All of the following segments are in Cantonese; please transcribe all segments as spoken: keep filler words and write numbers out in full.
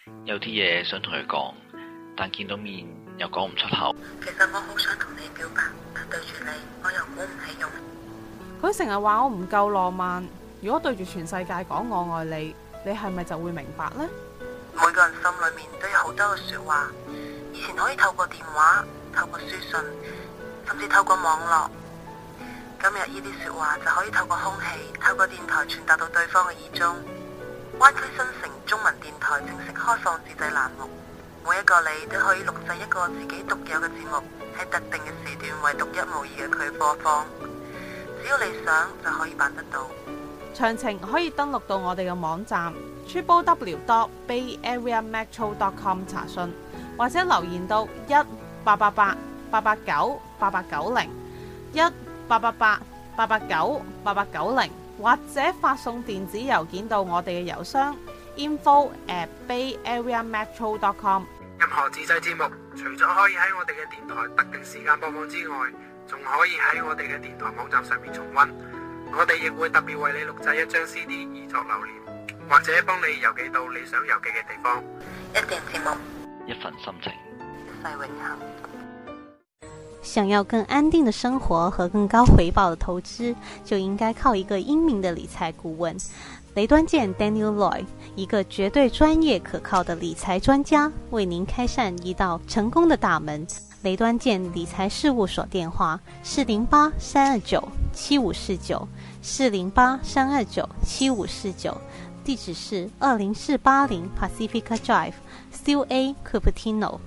有啲嘢想同佢講，但見到面又講唔出口。 其實我好想同你表白，但對住你我又鼓唔起勇。 佢成日話我唔夠浪漫，如果對住全世界講我愛你，你係咪就會明白呢？ 每個人心裏面都有好多嘅說話，以前可以透過電話、透過書信，甚至透過網絡。今日呢啲說話就可以透過空氣、透過電台傳達到對方嘅耳中。灣區新城中文電台正式開放自製欄目，每一個你都可以錄製一個自己獨有嘅節目，喺特定嘅時段為獨一無二嘅佢播放。只要你想就可以辦得到。 詳情可以登錄到我哋嘅網站 triple w dot bay area metro dot com 查詢，或者留言到一八八八八八九八八九零一八八八八八九八八九零，或者發送電子郵件到我哋嘅郵箱 info at bay area metro dot com。 任何自製節目，除咗可以喺我哋嘅電台特定時間播放之外，仲可以喺我哋嘅電台網站上面重溫。我哋亦會特別為你錄製一張 C D 以作留念，或者幫你郵寄到你想郵寄嘅地方。 一段節目， 一份心情， 一世永恆。 想要更安定的生活和更高回報的投資，就應該靠一個英明的理財顧問。雷端健 Daniel Loy， 一個絕對專業可靠的理財專家，為您開扇一道成功的大門。雷端健理財事務所電話四零八三二九七五四九四零八三二九七五四九，地址是二零四八零 Pacifica Drive C A Cupertino。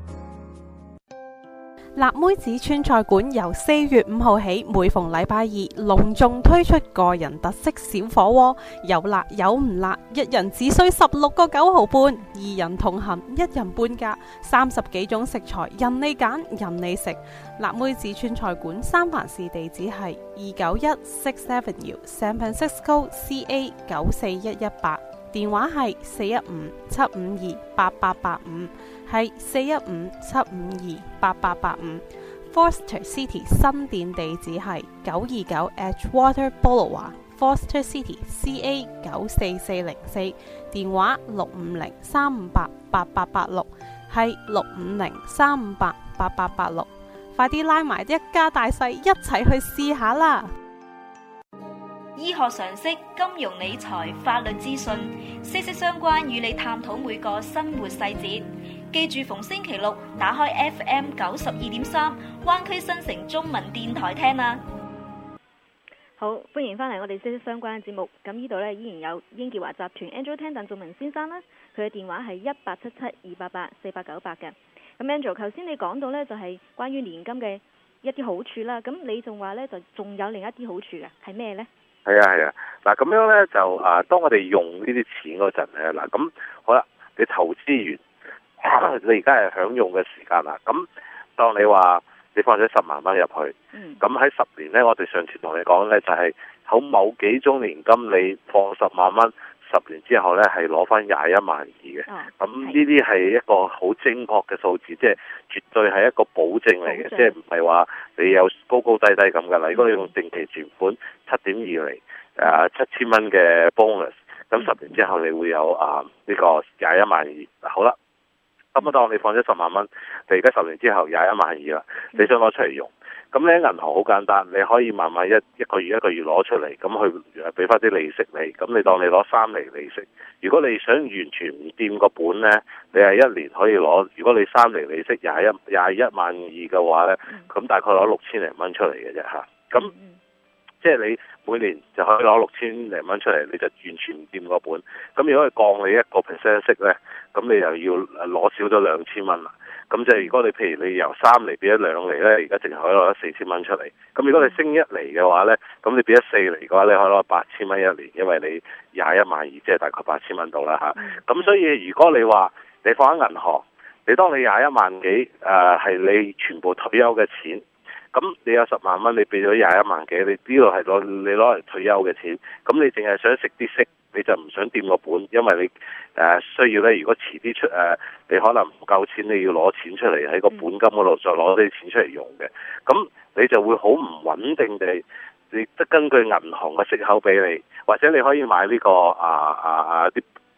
辣妹子川菜館由四月五號起，每逢禮拜二隆重推出個人特色小火鍋，有辣有唔辣，一人只需十六個九毫半，二人同行一人半價，三十幾種食材任你揀任你食。辣妹子川菜館三藩市地址係二九一 Sixth Avenue San Francisco C A 九四一一八，電話係四一五七五二八八八五。係四一五七五二八八八五。 Foster City 新店地址係九二九 Edgewater Boulevard Foster City C A 九四四零四，電話六五零三五八八八八六，係六五零三五八八八八六。快啲拉埋一家大細一齊去試下啦！ 醫學常識、金融理財、法律資訊，息息相關，與你探討每個生活細節。記住逢星期六打開 F M 九十二點三，灣區新城中文電台聽啦。 好，歡迎翻嚟我哋息息相關嘅節目。咁呢度呢，依然有英傑華集團 Angel Tan 鄧仲文先生啦，佢嘅電話係一八七七二八八四八九八嘅。咁 Angel， 頭先你講到呢，就係關於年金嘅一啲好處啦。咁你仲話呢，就仲有另一啲好處嘅，係咩呢？ 係啊係啊，嗱咁樣呢，就啊，當我哋用呢啲錢嗰陣咧，嗱咁好啦，你投資完。你而家係享用嘅時間啦，咁當你話你放咗十萬蚊入去，咁喺十年呢，我哋上次同你講呢，就係好某幾種年金，你放十萬蚊，十年之後呢係攞翻廿一萬二嘅，咁呢啲係一個好精確嘅數字，即係絕對係一個保證嚟嘅，即係唔係話你有高高低低咁噶啦。如果你用定期存款七點二厘，誒七千蚊嘅 bonus， 咁十年之後你會有啊呢個廿一萬二。好啦。咁啊，當你放咗十萬蚊，你而家十年之後廿一萬二啦，你想攞出嚟用，咁你喺銀行好簡單，你可以慢慢一一個月一個月攞出嚟，咁去俾翻啲利息你，咁你當你攞三厘利息。如果你想完全唔掂個本呢，你係一年可以攞，如果你三厘利息廿一廿一萬二嘅話呢，咁大概攞六千零蚊出嚟嘅啫嚇，咁。即係你每年就可以攞六千零蚊出嚟，你就完全唔掂個本。咁如果係降你一個 percent 息咧，咁你又要攞少咗兩千蚊啦。咁即係如果你譬如你由三厘變咗兩厘咧，而家淨係可以攞四千蚊出嚟。咁如果你升一厘嘅話咧，咁你變咗四厘嘅話，你可以攞八千蚊一年，因為你廿一萬二，即係大概八千蚊到啦嚇。咁所以如果你話你放喺銀行，你當你廿一萬幾誒係你全部退休嘅錢。咁你有十萬蚊，你俾咗廿一萬幾，你呢度係攞你攞嚟退休嘅錢，咁你淨係想食啲息，你就唔想掂個本，因為你誒、呃、需要咧。如果遲啲出誒、呃，你可能唔夠錢，你要攞錢出嚟喺個本金嗰度再攞啲錢出嚟用嘅，咁你就會好唔穩定地，你得根據銀行嘅息口俾你，或者你可以買呢、這個啊啊啊啲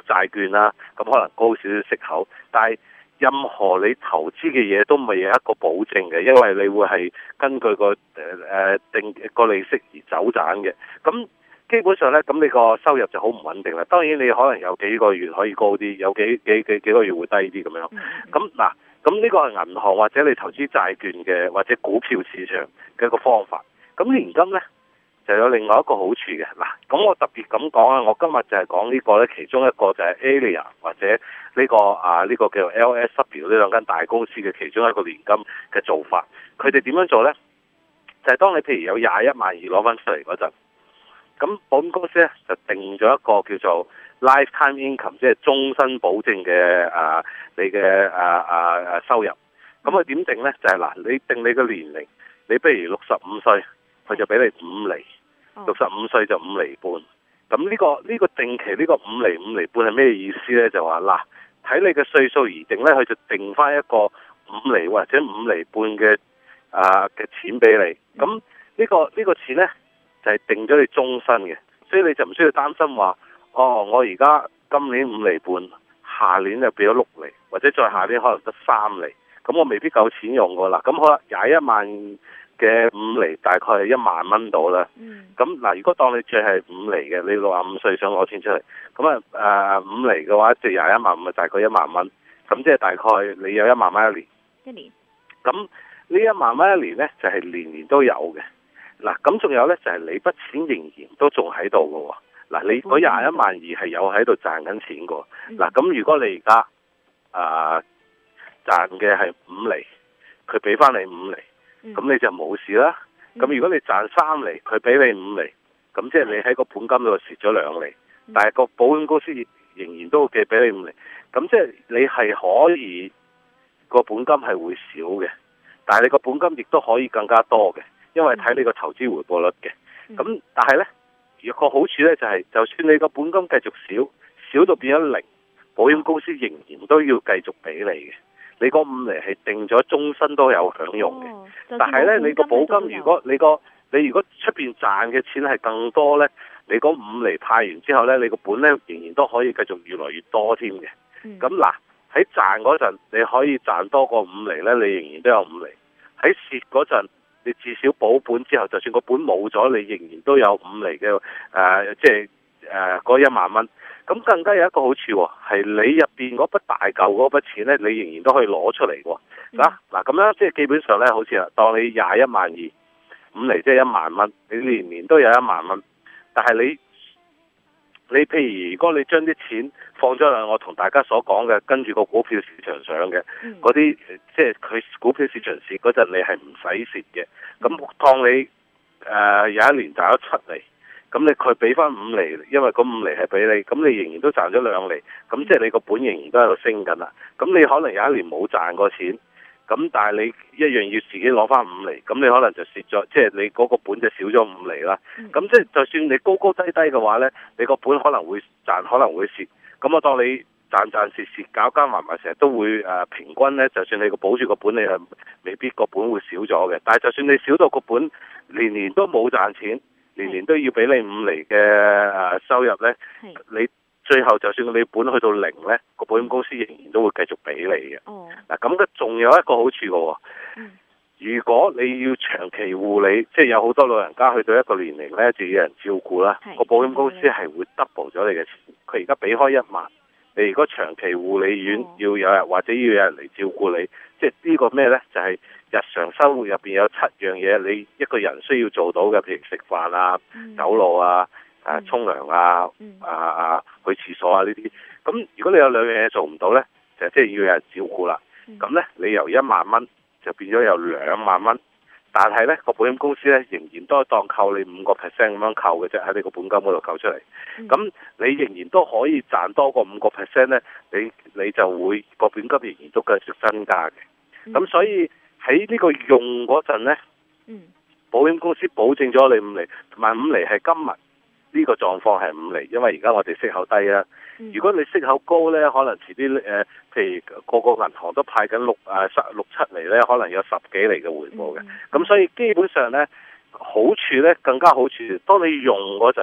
債券啦，咁可能高少少息口，但係任何你投資嘅嘢都唔係有一個保證嘅，因為你會係根據個誒誒定個利息而走賺嘅。咁基本上咧，咁你個收入就好唔穩定啦。當然你可能有幾個月可以高啲，有幾幾幾幾個月會低啲咁樣。咁嗱，咁呢個係銀行或者你投資債券嘅或者股票市場嘅一個方法。咁年金咧就有另外一個好處嘅。嗱，咁我特別咁講啊，我今日就係講呢個咧，其中一個就係 Alia 或者呢個啊呢個叫做 L S W 呢兩間大公司嘅其中一個年金嘅做法。佢哋點樣做咧？就係當你譬如有廿一萬二攞翻出嚟嗰陣，咁保險公司咧就定咗一個叫做 lifetime income， 即係終身保證嘅啊你嘅啊啊啊收入。咁佢點定咧？就係嗱，你定你嘅年齡，你不如六十五歲，佢就俾你五厘；六十五歲就五厘半。咁呢個呢個定期呢個五厘五厘半係咩意思咧？就話嗱，睇你嘅歲數而定咧，佢就定翻一個五厘或者五厘半嘅啊嘅錢俾你。咁呢個呢個錢咧就係定咗你終身嘅，所以你就唔需要擔心話，哦，我而家今年五厘半，下年就變咗六厘，或者再下年可能得三厘。咁我未必夠錢用㗎啦。咁好啦，廿一萬嘅五厘大概係一萬蚊到啦。咁嗱、嗯，如果當你借係五厘嘅，你六十五歲想攞錢出嚟，咁啊誒五厘嘅話，借廿一萬五，咪大概一萬蚊。咁即係大概你有一萬蚊一年。 一年。咁呢一萬蚊一年咧，就係、是、年年都有嘅。嗱，咁仲有咧，就係、是、你筆錢仍然都仲喺度㗎喎。嗱，你嗰廿一萬二係有喺度賺緊錢㗎。嗱，咁如果你而家啊〜賺嘅係五厘，佢俾翻你五厘，咁、嗯、你就冇事啦。咁、嗯、如果你賺三厘，佢俾你五厘，咁即係你喺個本金度蝕咗兩厘，嗯、但係個保險公司仍然都會寄俾你五厘，咁即係你係可以個本金係會少嘅，但係你個本金亦都可以更加多嘅，因為睇你個投資回報率嘅。咁、嗯、但係呢，有個好處呢就係、是，就算你個本金繼續少，少到變咗零，保險公司仍然都要繼續俾你嘅。你嗰五厘係定咗終身都有享用嘅。哦、但係咧，你個保金如果你個你如果出邊賺嘅錢係更多咧，你嗰五厘派完之後咧，你個本咧仍然都可以繼續越來越多添嘅。咁嗱、嗯，喺賺嗰陣你可以賺多過五厘咧，你仍然都有五厘。喺蝕嗰陣，你至少保本之後，就算個本冇咗，你仍然都有五厘嘅誒，即係誒嗰一萬蚊。咁更加有一個好處喎，係你入邊嗰筆大嚿嗰筆錢咧，你仍然都可以攞出嚟喎。嗱嗱咁樣，即係基本上咧，好似啦，當你廿一萬二五厘，即係一萬蚊，你年年都有一萬蚊。但係你你譬如如果你將啲錢放咗喺我同大家所講嘅，跟住個股票市場上嘅嗰啲，即係佢股票市場蝕嗰陣，你係唔使蝕嘅。咁當你誒、呃、有一年賺咗七厘。咁你佢俾翻五厘，因為嗰五厘係俾你，咁你仍然都賺咗兩厘，咁即係你個本仍然都喺度升緊啦。咁你可能有一年冇賺過錢，咁但係你一樣要自己攞翻五厘，咁你可能就蝕咗，即係你嗰個本就少咗五厘啦。咁即係就算你高高低低嘅話呢，你個本可能會賺，可能會蝕。咁我當你賺賺蝕蝕搞加埋埋，成日都會誒平均呢。就算你個保住個本，你係未必個本會少咗嘅。但係就算你少到個本年年都冇賺錢，年年都要俾你五厘嘅誒收入呢，你最後就算你本去到零呢，個保險公司仍然都會繼續俾你嘅。嗱，咁嘅仲有一個好處嘅喎，嗯、如果你要長期護理，即係有好多老人家去到一個年齡呢，就要有人照顧啦，個保險公司係會 double 咗你嘅錢。佢而家俾開一萬，你如果長期護理院要有人或者要有人嚟照顧你，即係呢個咩呢？就係、是。日常生活入邊有七樣嘢，你一個人需要做到嘅，譬如食飯啊、嗯、走路啊、誒沖涼啊、嗯、啊啊去廁所啊呢啲。咁如果你有兩樣嘢做唔到呢，就即係要有人照顧啦。咁、嗯、呢，你由一萬蚊就變咗有兩萬蚊，但係呢個保險公司呢，仍然都係當扣你五個 percent 咁樣扣嘅啫，喺你個本金嗰度扣出嚟。咁、嗯、你仍然都可以賺多過五個 percent 呢，你你就會個本金仍然都繼續增加嘅。咁、嗯、所以喺呢個用嗰陣呢，嗯、保險公司保證咗你五厘，同埋五厘係今日呢個狀況係五厘，因為而家我哋息口低啦。嗯、如果你息口高呢，可能遲啲誒、呃，譬如個個銀行都派緊六誒十六七厘呢，可能有十幾厘嘅回報嘅。咁、嗯、所以基本上呢，好處呢更加好處，當你用嗰陣，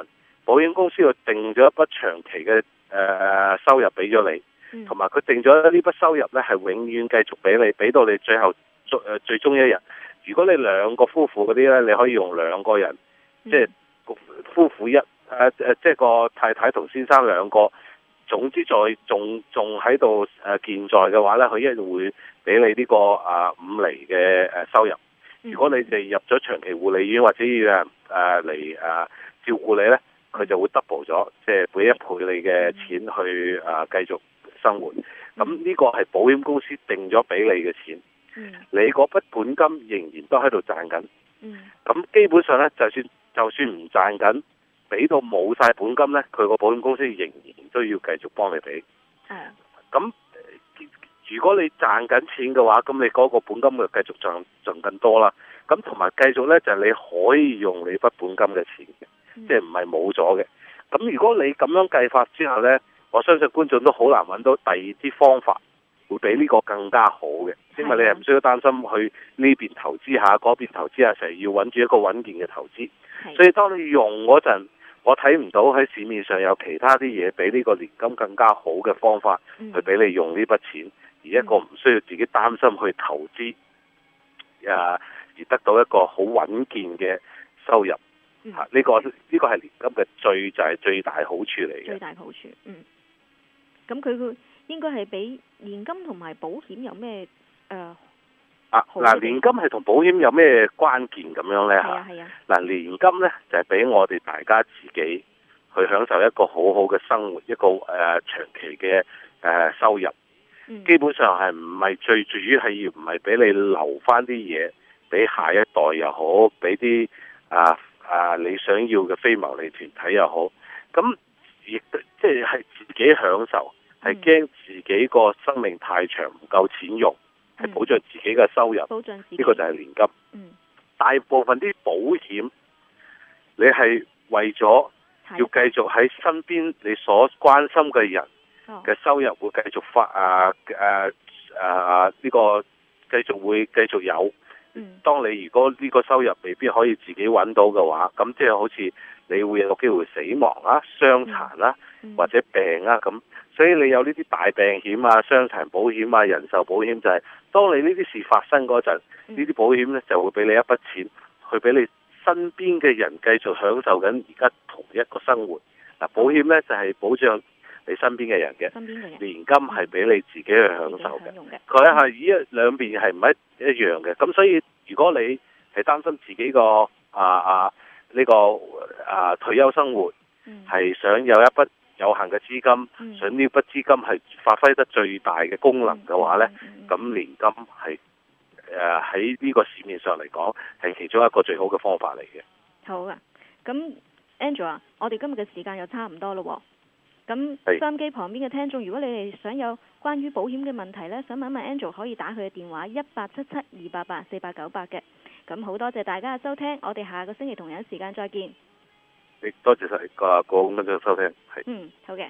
保險公司就定咗一筆長期嘅誒、呃、收入俾咗你，同埋佢定咗呢筆收入咧係永遠繼續俾你，俾到你最後最誒最終一日。如果你兩個夫婦嗰啲咧，你可以用兩個人，嗯、即係夫婦一誒誒、呃，即係個太太同先生兩個，總之在仲仲喺度誒健在嘅話咧，佢一定會俾你呢、這個啊、呃、五厘嘅誒收入。如果你哋入咗長期護理院或者要誒誒嚟誒照顧你咧，佢就會 double 咗，即係俾一倍你嘅錢去誒、呃、繼續生活。咁呢個係保險公司定咗俾你嘅錢，嗯、你嗰筆本金仍然都喺度賺緊。咁、嗯、基本上咧，就算就算唔賺緊，俾到冇晒本金咧，佢個保險公司仍然都要繼續幫你俾。咁、嗯、如果你賺緊錢嘅話，咁你嗰個本金就繼續賺賺更多啦。咁同埋繼續咧，就係、你可以用你筆本金嘅錢嘅，嗯、即係唔係冇咗嘅。咁如果你咁樣計法之後咧，我相信觀眾都好難揾到第二啲方法會比呢個更加好嘅，因為你係唔需要擔心去呢邊投資下，嗰邊投資下，成日要揾住一個穩健嘅投資。所以當你用嗰陣，我睇唔到喺市面上有其他啲嘢比呢個年金更加好嘅方法去俾你用呢筆錢，嗯、而一個唔需要自己擔心去投資，誒、啊、而得到一個好穩健嘅收入。呢、嗯這個呢、這個係年金嘅最就係、是、最大好處嚟嘅。最大好處，嗯。咁佢佢應該係比年金同埋保險有咩誒？呃、啊嗱，年金係同保險有咩關鍵咁樣咧？係啊係啊。嗱，年金咧就係、是、俾我哋大家自己去享受一個好好嘅生活，一個誒、呃、長期嘅誒、呃、收入。嗯、基本上係唔係最主要係要唔係俾你留翻啲嘢俾下一代又好，俾啲啊啊你想要嘅非牟利團體又好，咁亦即係係自己享受。係驚自己個生命太長唔夠錢用，係、嗯、保障自己嘅收入。保障自己呢個就係年金。嗯、大部分啲保險，你係為咗要繼續喺身邊，你所關心嘅人嘅收入會繼續發啊誒誒呢個繼續會繼續有。嗯、當你如果呢個收入未必可以自己揾到嘅話，咁即係好似你會有機會死亡啦、傷殘啦、嗯嗯、或者病啦咁。所以你有呢啲大病險啊、傷殘保險啊、人壽保險，就係當你呢啲事發生嗰陣，呢啲、嗯、保險咧就會俾你一筆錢，去俾你身邊嘅人繼續享受緊而家同一個生活。嗱，保險咧就係保障你身邊嘅人嘅，年金係俾你自己去享受嘅。佢係依一兩邊係唔一一樣嘅。咁所以如果你係擔心自己個啊啊呢、呢個啊退休生活係、嗯、想有一筆有限嘅資金，嗯、想呢筆資金係發揮得最大嘅功能嘅話呢，咁、嗯嗯、年金係誒喺呢個市面上嚟講係其中一個最好嘅方法嚟嘅。 好啊，咁 Andrew 啊，我哋今日嘅時間又差唔多咯。咁收音機旁邊嘅聽眾，如果你哋想有關於保險嘅問題呢，想問一問 Andrew，可以打佢嘅電話一八七七二八八四八九八嘅。咁好多謝大家嘅收聽，我哋下個星期同樣時間再見。 多謝晒個個咁嘅收聽，係。 嗯，好嘅。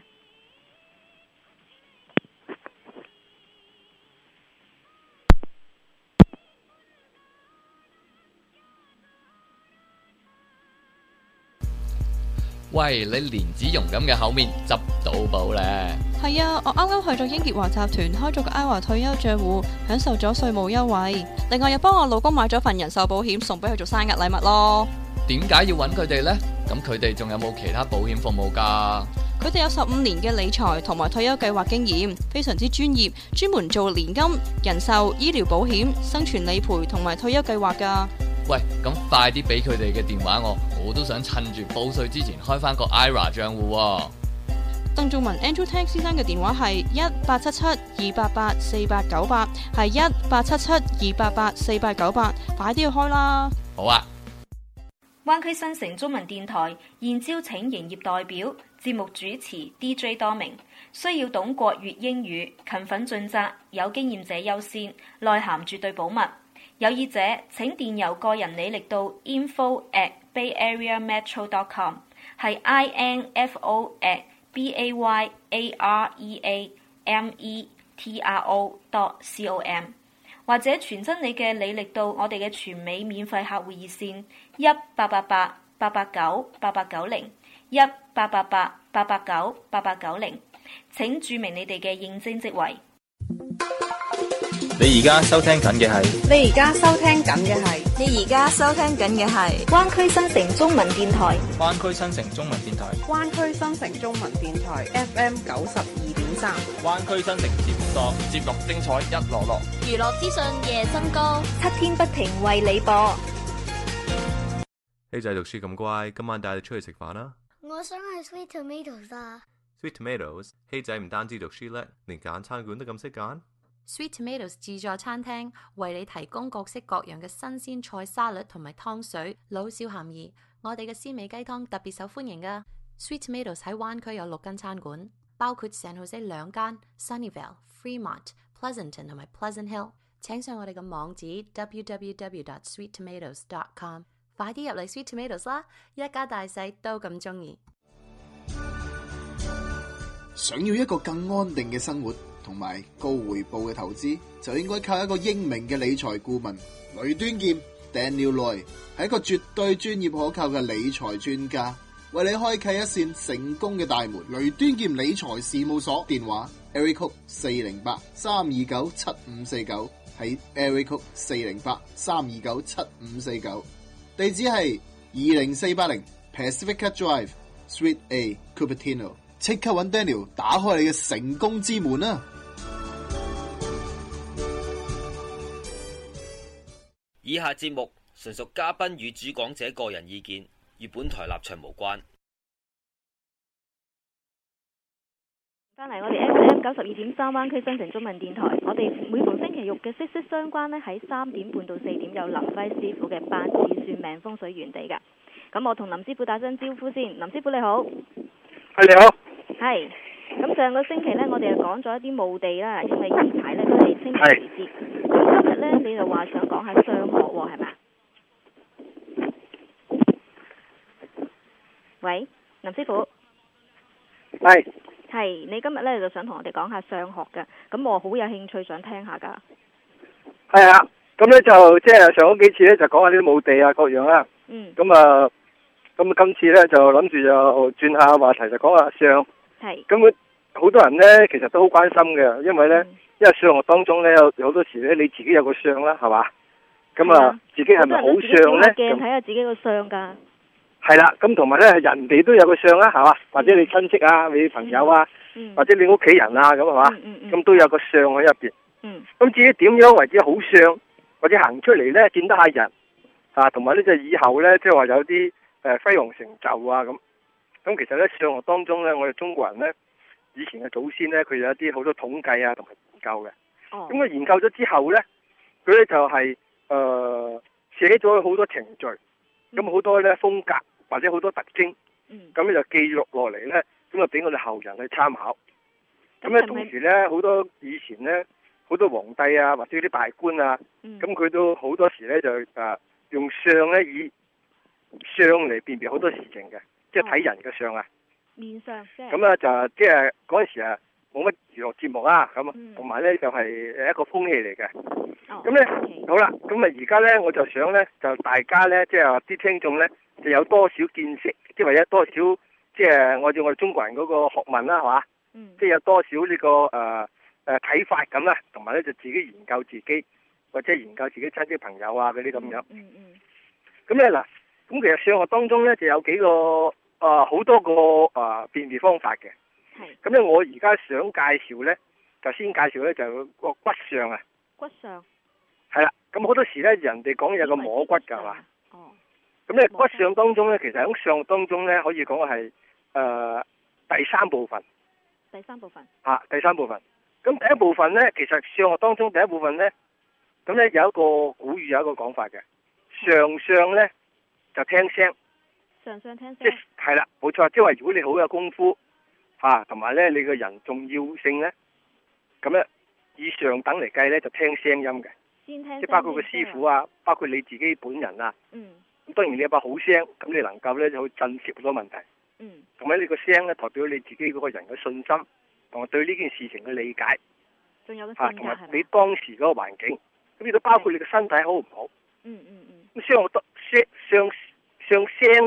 喂，你蓮子蓉咁嘅口面執到寶咧？ 係啊，我啱啱去咗英傑華集團開咗個 I R A 退休賬戶，享受咗稅務優惠。另外又幫我老公買咗份人壽保險，送俾佢做生日禮物咯。 點解要揾佢哋呢？咁佢哋仲有冇其他保險服務噶？ 佢哋有十五年嘅理財同埋退休計劃經驗，非常之專業，專門做年金、人壽、醫療保險、生存理賠同埋退休計劃噶。 喂，咁快啲俾佢哋嘅電話我，我都想趁住報稅之前開翻個 I R A 賬戶。 鄧仲文 Andrew Tang 先生嘅電話係一八七七二八八四八九八，係一八七七二八八四八九八，快啲去開啦！ 好啊。 灣區新城中文電台現招請營業代表、節目主持 D J 多名，需要懂國粵英語、勤奮盡責、有經驗者優先，內涵絕對保密。有意者請電郵個人履歷到 info at bayareametro dot com， 係 I N F O at B A Y A R E A M E T R O dot com， 或者傳真你嘅履歷到我哋嘅全美免費客戶熱線一八八八八八九八八九零一八八八八八九八八九零，請注明你哋嘅應徵職位。 你而家收聽緊嘅係， 你而家收聽緊嘅係， 你而家收聽緊嘅係灣區新城中文電台。 灣區新城中文電台， 灣區新城中文電台 F M 九十二點三， 灣區新城節目多，節目精彩一籮籮， 娛樂資訊夜增高， 七天不停為你播。 希仔讀書咁乖，今晚帶你出去食飯啦！ 我想去 Sweet Tomatoes 啊 Sweet Tomatoes， 希仔唔單止讀書叻，連揀餐館都咁識揀。 Sweet Tomatoes 自助餐廳為你提供各式各樣嘅新鮮菜沙律同埋湯水，老少咸宜。我哋嘅鮮味雞湯特別受歡迎㗎。Sweet Tomatoes 喺灣區有六間餐館，包括 San Jose 兩間、Sunnyvale、Fremont、Pleasanton 同埋 Pleasant Hill。請上我哋嘅網址 double-u double-u double-u dot sweet tomatoes dot com， 快啲入嚟 Sweet Tomatoes 啦！一家大細都咁鍾意。 想要一個更安定嘅生活同埋高回報嘅投資，就應該靠一個英明嘅理財顧問雷端劍 Daniel Loy， 係一個絕對專業可靠嘅理財專家，為你開啟一扇成功嘅大門。雷端劍理財事務所電話 Area Code 四零八三二九七五四九，係 Area Code 四零八三二九七五四九，地址係二零四八零 Pacifica Drive Suite A Cupertino。即刻揾 Daniel 打開你嘅成功之門啊！ 以下節目純屬嘉賓與主講者個人意見，與本台立場無關。 翻嚟我哋 F M 九十二點三灣區新城中文電台，我哋每逢星期六嘅息息相關呢，喺三點半到四點有林輝師傅嘅八字算命風水原地噶。咁我同林師傅打聲招呼先，林師傅你好。 係你好。 係，咁上個星期呢，我哋就講咗一啲墓地啦，因為呢排呢都係清明時節。咁今日呢，你就話想講下相學喎，係咪？喂，林師傅。 係。 係，你今日呢就想同我哋講下相學嘅，咁我好有興趣想聽下噶。 係啊，咁呢就即係上嗰幾次呢，就講下啲墓地啊各樣啦。 嗯。咁啊，咁今次呢，就諗住就轉下話題，就講下相。 係， 咁好多人咧，其實都好關心嘅，因為咧，嗯、因為相學當中咧，有好多時咧，你自己有個相啦，係嘛？咁啊，啊自己係咪好相咧？ 鏡睇下自己個相噶。 係啦，咁同埋咧，人哋都有個相啦，係嘛？或者你親戚啊，你朋友啊，嗯、或者你屋企人啊，咁係嘛？咁、嗯嗯、都有個相喺入邊。嗯。咁至於點樣為之好相，或者行出嚟咧，見得下人啊，同埋呢就以後咧，即係話有啲誒輝煌成就啊咁。咁其實咧，相學當中咧，我哋中國人咧，以前嘅祖先咧，佢有一啲好多統計啊，同埋研究嘅。哦。咁佢研究咗之後咧，佢咧就係、是、誒、呃、寫咗好多程序，咁好、嗯、多咧風格或者好多特徵，咁咧、嗯、就記錄落嚟咧，咁啊俾我哋後人去參考。咁咧、嗯、同時咧，好多以前咧，好多皇帝啊，或者啲大官啊，咁佢、嗯、都好多時咧就誒、呃、用相咧以相嚟辨別好多事情嘅。即係睇人嘅相啊， 面相咁啊就即係嗰陣時啊冇乜娛樂節目啊，咁啊同埋咧就係誒一個風氣嚟嘅。咁咧、哦 okay. 好啦，咁啊而家咧我就想咧就大家咧即係話啲聽眾咧就有多少見識，即係或者多少即係按照我哋中國人嗰個學問啦，係嘛？嗯、即係有多少呢、這個誒誒睇法咁啦，同埋咧就自己研究自己，或者研究自己親戚朋友啊嗰啲咁樣。嗯嗯。咁咧嗱，咁其實相學當中咧就有幾個。啊，好、呃、多個啊辨別方法嘅，係咁咧。我而家想介紹咧，就先介紹咧就個骨相啊。 骨相係啦，咁好多時咧，人哋講有個摸骨噶係嘛？哦。咁咧骨相當中咧，其實喺相當中咧，可以講係誒第三部分。 第三部分。 啊，第三部分。咁第一部分咧，其實相學當中第一部分咧，咁咧有一個古語有一個講法嘅，上相咧就聽聲。 上相聽聲， 即係啦，冇錯，即係話如果你好有功夫，吓，同埋咧你個人重要性咧，咁咧以上等嚟計咧就聽聲音嘅， 先聽， 即係包括個師傅啊，包括你自己本人啊，嗯，咁當然你有把好聲，咁你能夠咧就去震懾好多問題，嗯，同埋呢個聲咧代表你自己嗰個人嘅信心，同埋對呢件事情嘅理解， 仲有個吓，同埋你當時嗰個環境，咁亦都包括你個身體好唔好，嗯嗯嗯，咁相相相相聲咧。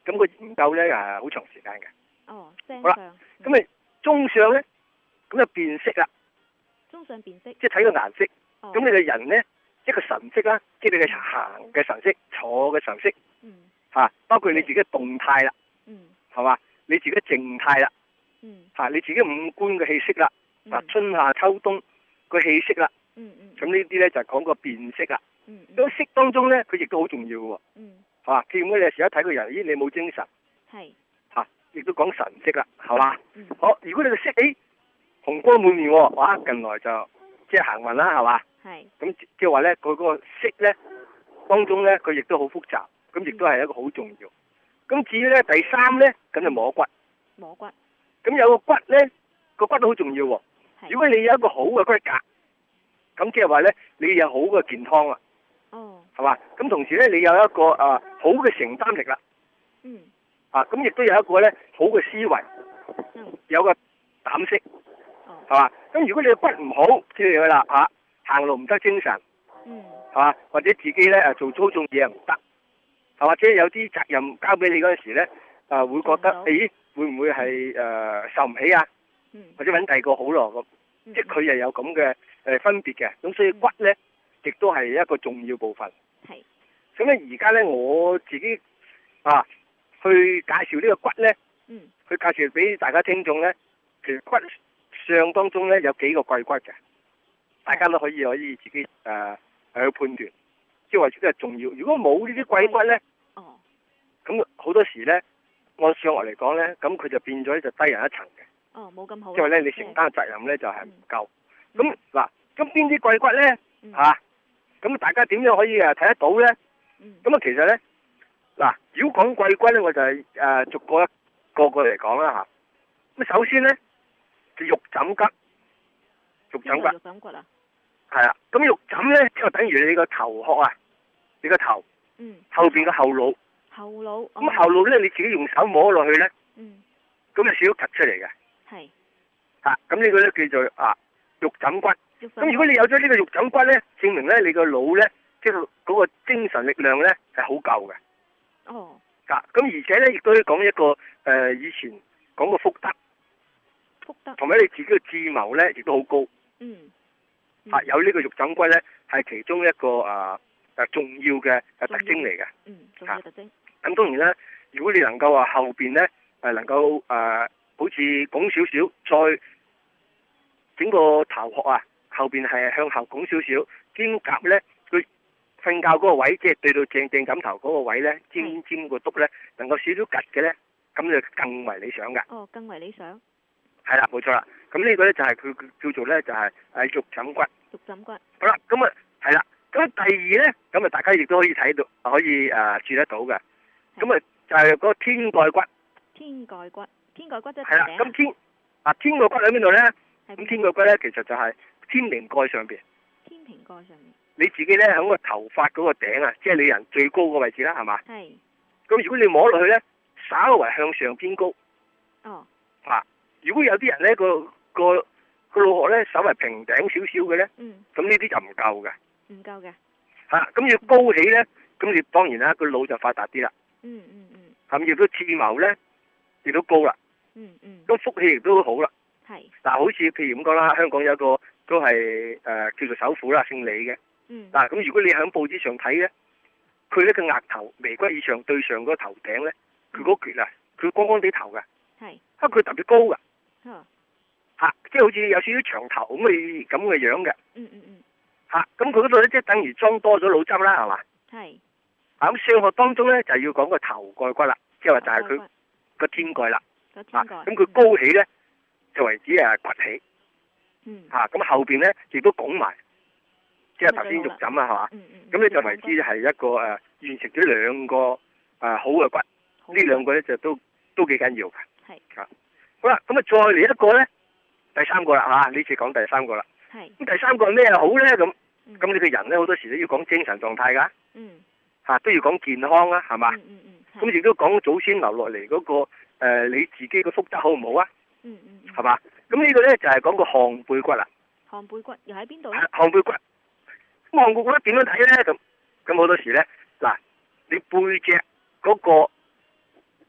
咁個研究咧係好長時間嘅。 哦，正好啦， 上。 咁啊中相咧，咁就辨識啦。 中相辨識。 即係睇個顏色。 哦。 咁你個人咧，一個神色啦，即係你嘅行嘅神色、坐嘅神色。 嗯。 吓，包括你自己嘅動態啦。 嗯。 係嘛？你自己靜態啦。 嗯。 吓，你自己五官嘅氣息啦。嗱、 嗯， 春夏秋冬個氣息啦。 嗯嗯。 咁呢啲咧就係講個辨識啦。 嗯。 咁色當中咧，佢亦都好重要嘅。 嗯。 係嘛？見到你有時一睇個人，咦，你冇精神。 係。 吓，亦都講神色啦，係嘛？ 嗯。 好，如果你個色，誒，紅光滿面，哇，近來就即係行運啦，係嘛？ 係。 咁即係話咧，佢嗰個色咧當中咧，佢亦都好複雜，咁亦都係一個好重要。咁至於咧第三咧，咁就摸骨。 摸骨。 咁有個骨咧，個骨都好重要喎。如果你有一個好嘅骨骼，咁即係話咧，你有好嘅健康啦。 哦。 係嘛？咁同時咧，你有一個啊好嘅承擔力啦。 嗯。 啊，咁亦都有一個咧好嘅思維。 嗯。 有個膽識。 哦。 係嘛？咁如果你嘅骨唔好，即係啦吓，行路唔得精神。 嗯。 係嘛？或者自己咧誒做粗重嘢唔得，係或者有啲責任交俾你嗰陣時咧，啊會覺得誒會唔會係誒、呃、受唔起啊？ 嗯。 或者揾第二個好咯咁。即係佢又有咁嘅誒分別嘅，咁所以骨咧亦都係一個重要部分。 係。 咁咧而家咧我自己啊去介紹呢個骨咧， 嗯， 去介紹俾大家聽眾咧，其實骨相當中咧有幾個貴骨嘅，大家都可以可以自己誒、呃、去判斷，即係話呢個重要。如果冇呢啲貴骨咧， 哦， 咁好多時咧按相學嚟講咧，咁佢就變咗就低人一層嘅。 哦，冇咁好。 因為咧，你承擔責任咧就係唔夠。咁、 嗯、 嗱，咁邊啲貴骨咧？吓、嗯，咁、啊、大家點樣可以誒睇得到咧？咁、嗯、啊，其實咧，嗱，如果講貴骨咧，我就係、是、誒、呃、逐個一個個嚟講啦吓。咁首先咧，就肉枕骨，肉枕骨。 肉枕骨啊？ 係啊，咁肉枕咧就等於你個頭殼啊，你個頭， 嗯， 後邊個後腦。 後腦。 咁、哦、後腦咧，你自己用手摸落去咧， 嗯， 咁有少少凸出嚟嘅。 係， 啊，咁呢個咧叫做啊肉枕骨。咁如果你有咗呢個肉枕骨咧，證明咧你個腦咧，即係嗰個精神力量咧係好夠嘅。 哦。 啊，咁而且咧亦都可以講一個誒、呃、以前講個福德。 福德。同埋你自己嘅智謀咧，亦都好高。 嗯。嗯啊，有呢個肉枕骨咧，係其中一個啊誒重要嘅誒特徵嚟嘅。 嗯，重要特徵。 咁、啊、當然啦，如果你能夠話後邊咧誒能夠誒。呃好似拱少少，再整個頭殼啊，後邊係向後拱少少，肩胛咧，佢瞓覺嗰個位，即係對到正正枕頭嗰個位咧，尖尖個篤咧，能夠少少趌嘅咧，咁就更為理想噶。 哦，更為理想。 係啦，冇錯啦。咁呢個咧就係佢叫做咧就係誒肉枕骨。 肉枕骨。好啦，咁啊係啦，咁第二咧，咁啊大家亦都可以睇到，可以誒注得到嘅。咁啊就係嗰個天蓋骨。 天蓋骨。天蓋骨即係係啦，咁天啊天蓋骨喺邊度咧？咁天蓋骨咧，其實就係天靈蓋上邊。 天靈蓋上面。你自己咧喺個頭髮嗰個頂啊，即係你人最高個位置啦，係嘛？ 係。 咁如果你摸落去咧，稍為向上偏高。 哦。 啊，如果有啲人咧個個個腦殼咧稍微平頂少少嘅咧， 嗯， 咁呢啲就唔夠嘅。 唔夠嘅。 係啦，咁要高起咧，咁你當然啦，個腦就發達啲啦。 嗯嗯嗯。 咁亦都智謀咧，亦都高啦。 嗯嗯， 咁福氣亦都好啦。 係。 嗱，好似譬如咁講啦，香港有一個都係誒、呃、叫做首富啦，姓李嘅。 嗯。 嗱，咁如果你喺報紙上睇咧，佢呢個額頭眉骨以上對上嗰個頭頂咧，佢嗰橛啊，佢光光地頭嘅。 係。 啊，佢特別高噶。 嚇。 嚇，即係好似有少少長頭咁嘅咁嘅樣嘅。 嗯嗯嗯。 嚇，咁佢嗰度咧即係等於裝多咗腦汁啦，係嘛？ 係。 啊，咁相學當中咧就要講個頭蓋骨啦，即係話就係佢個天蓋啦。 個天蓋。 咁佢高起咧，就為之誒崛起。 嗯。 嚇，咁後邊咧亦都拱埋，即係頭先肉枕啊，係嘛？ 嗯嗯。 咁咧就為之係一個誒完成咗兩個誒好嘅骨，呢兩個咧就都都幾緊要嘅。 係。 啊，好啦，咁啊再嚟一個咧，第三個啦嚇，呢次講第三個啦。 係。 咁第三個係咩好咧？咁咁你個人咧好多時都要講精神狀態㗎。 嗯。 嚇都要講健康啊，係嘛？ 嗯嗯嗯。 咁亦都講祖先留落嚟嗰個。誒、呃，你自己個福德好唔好啊？ 嗯嗯， 係嘛？咁呢個咧就係、是、講個項背骨啦。 項背骨又喺邊度咧？ 項背骨，咁項背骨點樣睇咧？咁咁好多時咧，嗱，你背脊嗰個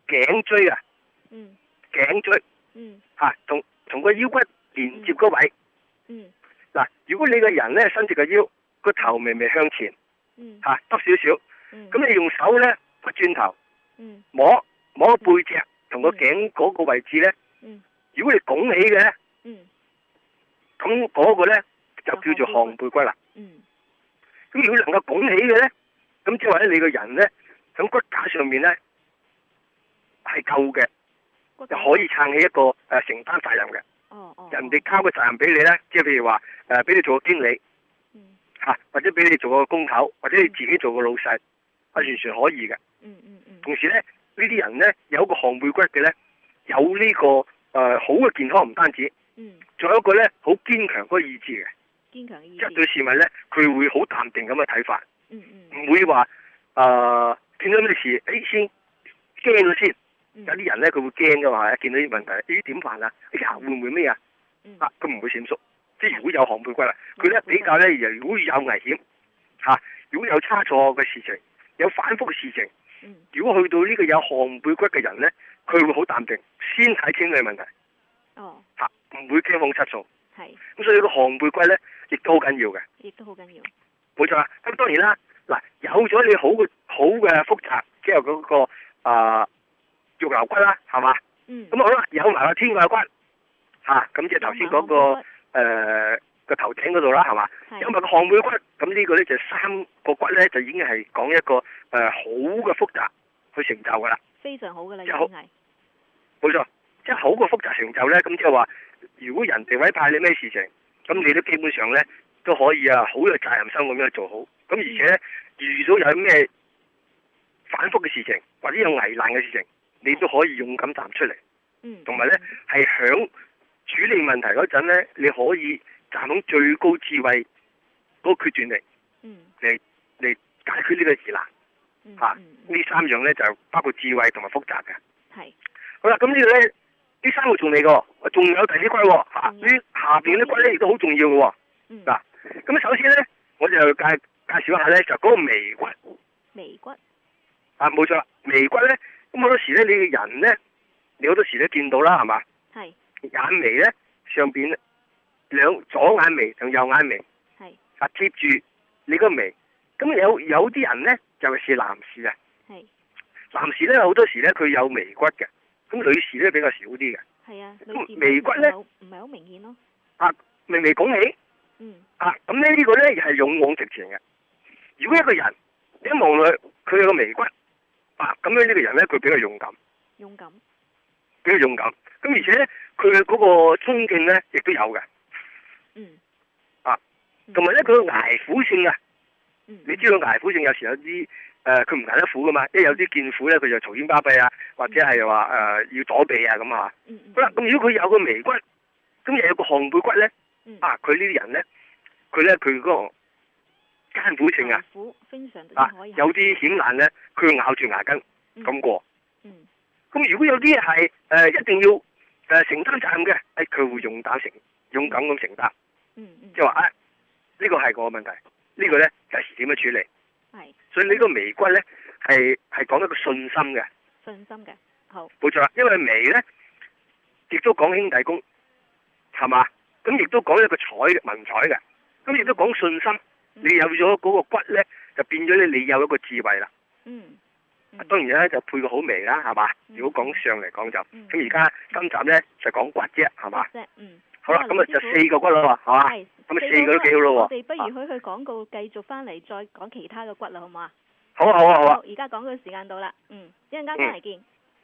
頸椎啊， 嗯， 頸椎， 嗯， 吓同同個腰骨連接嗰位， 嗯， 嗱，如果你個人咧伸直個腰，個頭微微向前， 嗯， 吓耷少少， 嗯， 咁你用手咧屈轉頭， 嗯， 摸摸個背脊同個頸嗰個位置咧， 嗯， 如果你拱起嘅咧， 嗯， 咁嗰個咧就叫做項背骨啦， 嗯， 咁如果能夠拱起嘅咧，咁即係話咧你個人咧喺骨架上面咧係夠嘅，就可以撐起一個誒、呃、承擔責任嘅。 哦哦。 人哋交個責任俾你咧，即係譬如話誒俾你做個經理， 嗯， 吓、啊、或者俾你做個工頭，或者你自己做個老細，係、嗯、完全可以嘅。 嗯嗯嗯。 同時咧，呢啲人咧有一個項背骨嘅咧，有呢、這個誒、呃、好嘅健康唔單止， 嗯， 仲有一個咧好堅強嗰個意志嘅。 堅強嘅意即係對事物咧，佢會好淡定咁嘅睇法， 嗯嗯， 唔會話誒見到咩事，誒先驚咗先。有啲人咧佢會驚噶嘛，見到啲問題，咦點辦啊？哎呀會唔會咩啊？啊佢唔會閃縮，即係如果有項背骨啦，佢咧比較咧，如果有危險吓，如果有差錯嘅事情，有反覆嘅事情，如果去到呢個有項背骨嘅人咧，佢會好淡定，先睇清佢嘅問題。 哦， 吓唔會驚慌失措。 係。咁所以個項背骨咧，亦都好緊要嘅。 亦都好緊要。 冇錯啦。咁當然啦，嗱有咗你好嘅好嘅複雜，即係嗰個啊肉瘤骨啦，係嘛？嗯。咁好啦，有埋個天蓋骨，吓咁即係頭先嗰個誒個頭頂嗰度啦，係嘛？有埋個項背骨，咁呢個咧就三個骨咧就已經係講一個誒、呃、好嘅複雜去成就噶啦。 非常好噶啦，已經係。 係。 冇錯，即係好嘅複雜成就咧，咁即係話，如果人哋委派你咩事情，咁你都基本上咧都可以啊，好有責任心咁樣做好。咁而且遇到有咩反覆嘅事情，或者有危難嘅事情，你都可以勇敢站出嚟。嗯。同埋咧，係響處理問題嗰陣咧，你可以站喺最高智慧嗰個決斷力，嗯，嚟嚟解決呢個疑難。嗯。吓、啊，呢三樣咧就包括智慧同埋複雜嘅。係。好啦，咁呢個咧，呢三個仲未個，仲有第啲骨喎，吓，呢下邊啲骨咧亦都好重要嘅。嗯。嗱，咁首先咧，我就介介紹一下咧，就嗰個眉骨。 眉骨。 啊，冇錯啦，眉骨咧，咁好多時咧，你嘅人咧，你好多時都見到啦，係嘛？係。眼眉咧上邊兩左眼眉同右眼眉。係。啊，貼住你個眉，咁有有啲人咧，就係是男士啊。係。男士咧好多時咧，佢有眉骨嘅。咁女士咧比較少啲嘅，係啊，咁眉骨咧唔係好明顯咯。 啊，微微拱起，嗯，啊，咁咧呢個咧係勇往直前嘅。如果一個人一望落去，佢有個眉骨，啊，咁樣呢個人咧佢比較勇敢， 勇敢， 比較勇敢。咁而且咧佢嘅嗰個衝勁咧亦都有嘅，嗯，啊，同埋咧佢個捱苦性啊，嗯，你知道捱苦性有時有啲。誒，佢唔捱得苦噶嘛，因為有啲見苦咧，佢就嘈喧巴閉啊，或者係話誒要躲避啊咁啊。嗯嗯。好啦，咁如果佢有個眉骨，咁又有個項背骨咧，嗯、啊，佢呢啲人咧，佢咧佢嗰個艱苦性啊，苦非常啊，有啲險難咧，佢會咬住牙根咁、嗯、過。嗯。咁如果有啲係誒一定要誒、呃、承擔責任嘅，誒、哎、佢會勇敢承勇敢咁承擔。嗯嗯。即係話啊，呢、這個係個問題，這個、呢個咧就係點樣處理？係，所以呢個眉骨咧係係講一個信心嘅， 信心嘅，好， 冇錯啦。因為眉咧亦都講兄弟宮，係嘛？咁亦都講一個彩文采嘅，咁亦都講信心。嗯、你有咗嗰個骨咧，就變咗咧你有一個智慧啦。嗯，嗯當然咧就配個好眉啦，係嘛？嗯、如果講相嚟講就，咁而家今集咧就講骨啫，係嘛？嗯。好啦，咁啊就四個骨啦，係嘛？係，咁啊四個都幾好咯。 我哋不如去去廣告，繼續翻嚟再講其他嘅骨啦，好唔好啊？ 好啊，好啊，好啊。 而家講嘅時間到啦，嗯，一陣間翻嚟見。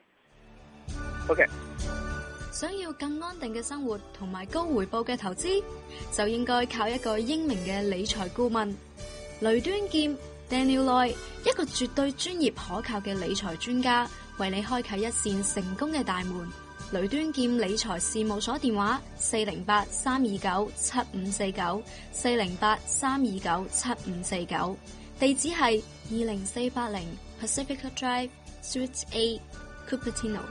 O K。 想要更安定嘅生活同埋高回報嘅投資，就應該靠一個英明嘅理財顧問雷端劍 Daniel Loy， 一個絕對專業可靠嘅理財專家，為你開啟一扇成功嘅大門。雷端劍理財事務所電話：四零八三二九七五四九，四零八三二九七五四九。地址係二零四八零 Pacifica Drive Suite A Cupertino。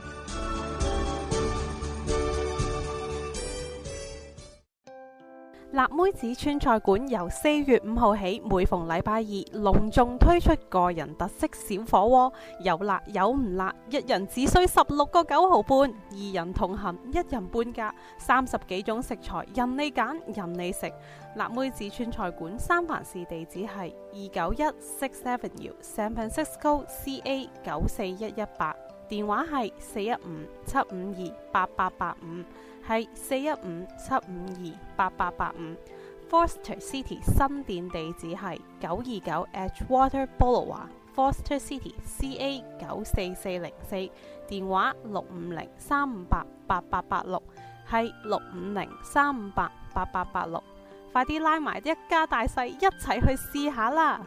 辣妹子川菜館由四月五號起，每逢禮拜二隆重推出個人特色小火鍋，有辣有唔辣，一人只需十六個九毫半，二人同行一人半價，三十幾種食材任你揀任你食。辣妹子川菜館三藩市地址係二九一 Sixth Avenue San Francisco C A 九四一一八，電話係四一五七五二八八八五。係四一五七五二八八八五。Foster City 新店地址係九二九 Edgewater Boulevard Foster City C A 九四四零四，電話六五零三五八八八八六，係六五零三五八八八八六。快啲拉埋一家大細一齊去試下啦！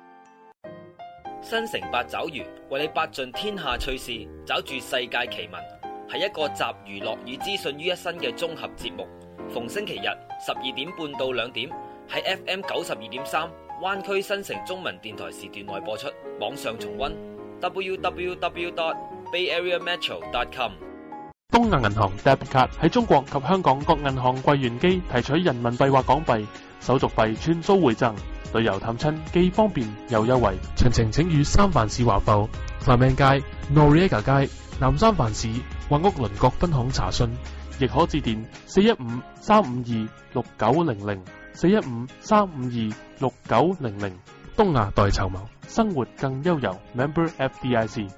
新城八爪魚為你八盡天下趣事，找住世界奇聞。係一個集娛樂與資訊於一身嘅綜合節目，逢星期日十二點半到兩點喺 F M 九十二點三灣區新城中文電台時段內播出，網上重溫 w w w dot bay area metro dot com。 東亞銀行 Debit Card 喺中國及香港各銀行櫃員機提取人民幣或港幣，手續費全數回贈，旅遊探親既方便又優惠。詳情請與三藩市華埠、范命街、Noriega 街、南三藩市或屋鄰國分行查詢，亦可致電四一五三五二六九零零四一五三五二六九零零。東亞代籌謀，生活更悠遊。Member F D I C。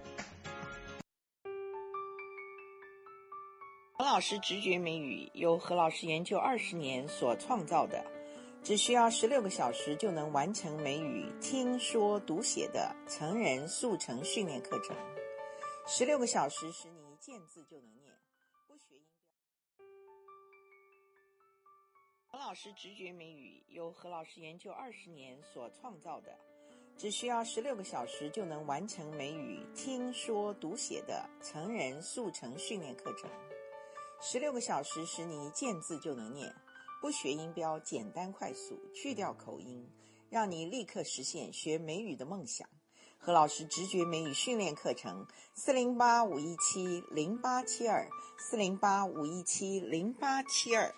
何老師直覺美語由何老師研究二十年所創造的，只需要十六個小時就能完成美語聽說讀寫的成人速成訓練課程。十六個小時使你見字就能念，不學音標。何老師直覺美語由何老師研究二十年所創造的，只需要十六個小時就能完成美語聽說讀寫的成人速成訓練課程。十六個小時使你見字就能念，不學音標，簡單快速，去掉口音，讓你立刻實現學美語的夢想。何老師直覺美語訓練課程：四零八五一七零八七二，四零八五一七零八七二。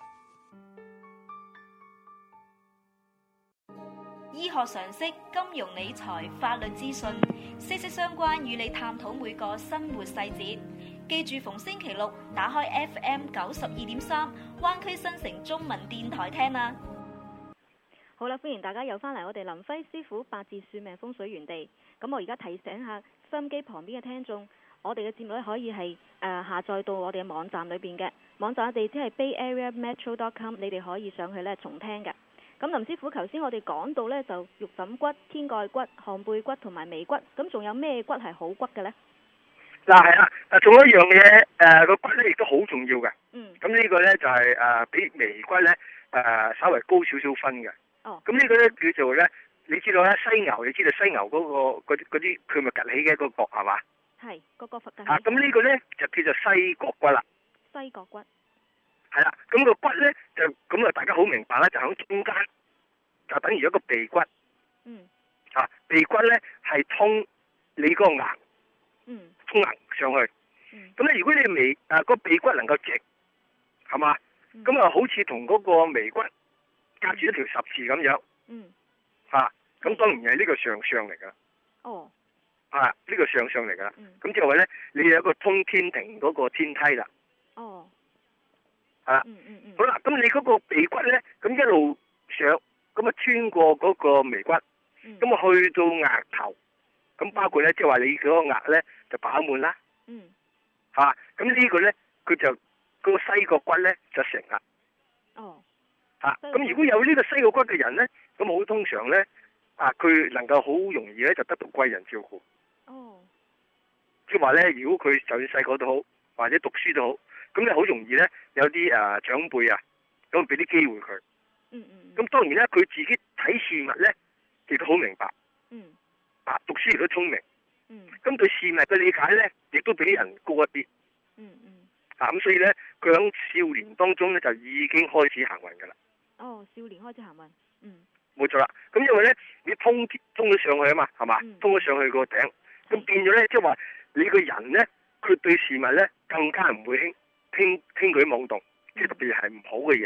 醫學常識、金融理財、法律資訊，息息相關，與你探討每個生活細節。記住逢星期六打開 F M 九十二點三灣區新城中文電台聽啦。 好啦，歡迎大家又翻嚟我哋林輝師傅八字算命風水園地。咁我而家提醒下收音機旁邊嘅聽眾，我哋嘅節目咧可以係誒、呃、下載到我哋嘅網站裏邊嘅，網站嘅地址係 bay area metro dot com， 你哋可以上去咧重聽嘅。咁林師傅頭先我哋講到咧就肉枕骨、天蓋骨、項背骨同埋尾骨，咁仲有咩骨係好骨嘅咧？ 嗱係啦，嗱仲有一樣嘢，誒個骨咧亦都好重要嘅。嗯。咁呢個咧就係誒比眉骨咧誒稍微高少少分嘅。哦。咁呢個咧叫做咧，你知道咧犀牛，你知道犀牛嗰個嗰啲嗰啲佢咪趌起嘅一個角係嘛？係，個角趌起。啊，咁呢個咧就叫做西角骨啦。西角骨。係啦，咁個骨咧就咁啊，大家好明白啦，就喺中間，就等於一個鼻骨。嗯。啊，鼻骨咧係通你個額。嗯。通額上去，咁咧如果你眉誒個鼻骨能夠直，係嘛，咁啊好似同嗰個眉骨隔住一條十字咁樣，嗯，吓，咁當然係呢個上相嚟噶，哦，啊呢個上相嚟噶，咁即係話咧，你有一個通天庭嗰個天梯啦，哦，係，嗯嗯嗯，好啦，咁你嗰個鼻骨咧，咁一路上，咁啊穿過嗰個眉骨，咁啊去到額頭。咁包括咧，即係話你嗰個額咧就飽滿啦。嗯。嚇、啊，咁呢個咧，佢就、嗰個西角骨咧就成啦。哦。嚇、啊，咁如果有呢個西角骨嘅人咧，咁好通常咧，啊，佢能夠好容易咧就得到貴人照顧。哦。即係話咧，如果佢就算細個都好，或者讀書都好，咁你好容易咧有啲誒、啊、長輩啊，咁俾啲機會佢。嗯嗯。咁當然咧，佢自己睇事物咧，亦都好明白。嗯。啊！讀書亦都聰明，嗯，咁對事物嘅理解咧，亦都比人高一啲，嗯嗯，啊咁所以咧，佢喺少年當中咧就已經開始行運噶啦。哦，少年開始行運，嗯，冇錯啦。咁因為咧，你通通咗上去啊嘛，係嘛，嗯、通咗上去個頂，咁變咗咧，即係話你個人咧，佢對事物咧更加唔會輕輕輕舉妄動，即係特別係唔好嘅嘢，